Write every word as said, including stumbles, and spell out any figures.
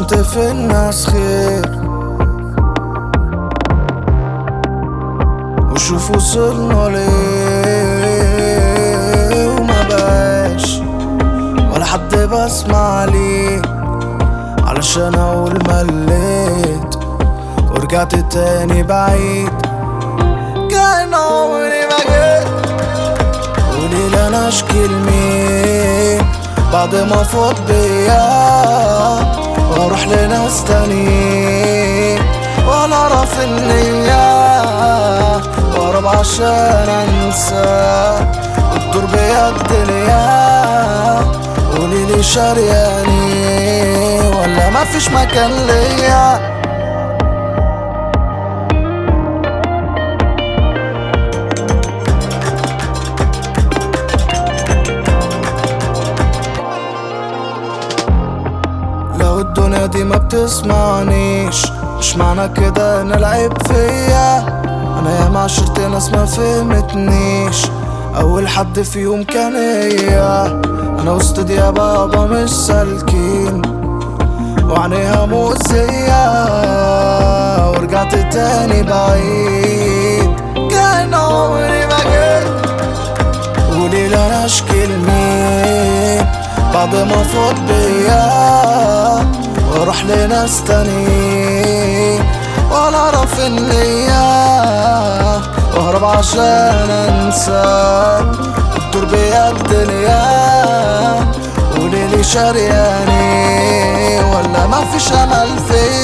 شفت في الناس خير وشوف وصلنا ليه، وما بقاش ولا حد بسمع ليه علشان اقول مليت ورجعت تاني بعيد. كان عمري ما جيت وليه لا انا اشكي لمين بعد ما فوت بيا واروح لناس تانيين ولا اعرف النية واهرب عشان انسى وتدور بيا الدنيا. قوليلي شارياني ولا مفيش مكان ليا؟ لو الدنيا دي ما بتسمعنيش مش معنى كده ان العيب فيا. انا ياما عشرت ناس ما فهمتنيش اول حد فيهم كان هي. انا وسط دي يا بابا مش سالكين وعينيها مؤذية ورجعت تاني بعيد. كان عمري ما جيت وليه لا انا اشكي لمين بعد ما فوت بيا واروح لناس تانيين ولا اعرف النية واهرب عشان انسى وتدور بيا الدنيا. قوليلي شارياني ولا مفيش امل فيا؟